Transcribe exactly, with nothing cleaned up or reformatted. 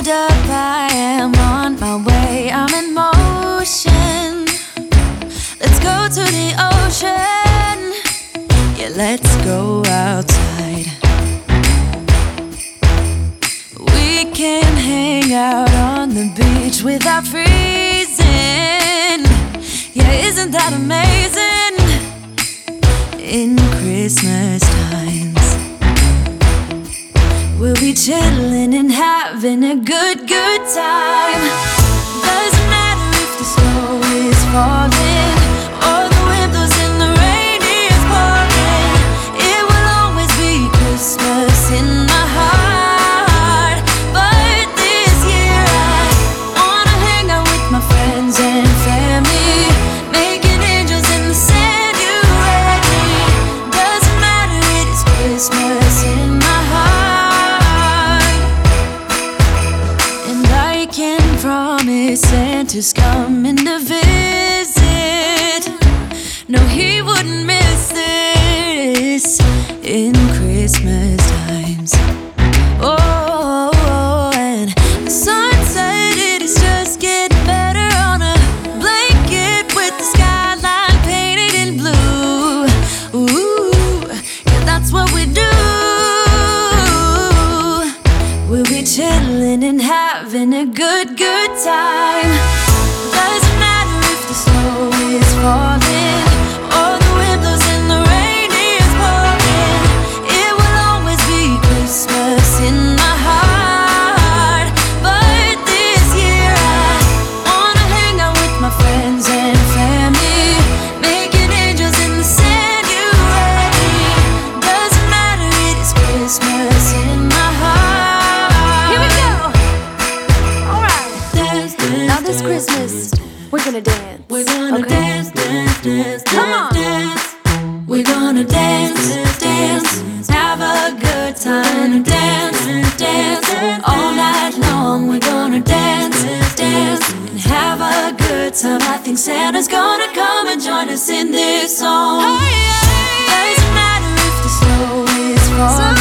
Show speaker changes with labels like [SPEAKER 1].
[SPEAKER 1] hold up, I am on my way, I'm in motion. Let's go to the ocean, yeah, let's go outside. We can hang out on the beach without freezing. Yeah, isn't that amazing? In Christmas times, we'll be chilling and having a good, good time. Doesn't matter if the snow is falling or the wind blows and the rain is pouring. It will always be Christmas in my heart. But this year I wanna hang out with my friends and family, making angels in the sand. You ready? Doesn't matter, it is Christmas in my heart. And I can promise Santa's coming to visit. No, he wouldn't miss this in Christmas times. Oh, and the sun said it is just getting better on a blanket with the skyline painted in blue. Ooh, yeah, that's what we do. We'll be chilling and having a good, good time. Doesn't matter if the snow is falling or the wind blows and the rain is pouring. It will always be Christmas in my heart. But this year I wanna hang out with my friends and family, making angels in the sand. You ready? Doesn't matter, it is Christmas in my heart. Here we go. All right.
[SPEAKER 2] Dance, dance,
[SPEAKER 1] Now this Christmas, we're gonna dance.
[SPEAKER 2] we're gonna
[SPEAKER 1] Okay.
[SPEAKER 2] dance, dance, dance,
[SPEAKER 1] Come on.
[SPEAKER 2] dance. We're gonna dance, dance, have a good time. Dance, dance, all night long. We're gonna dance, dance, and have a good time. I think Santa's gonna come and join us in this song.
[SPEAKER 1] Hey, hey.
[SPEAKER 2] Doesn't matter if the snow is falling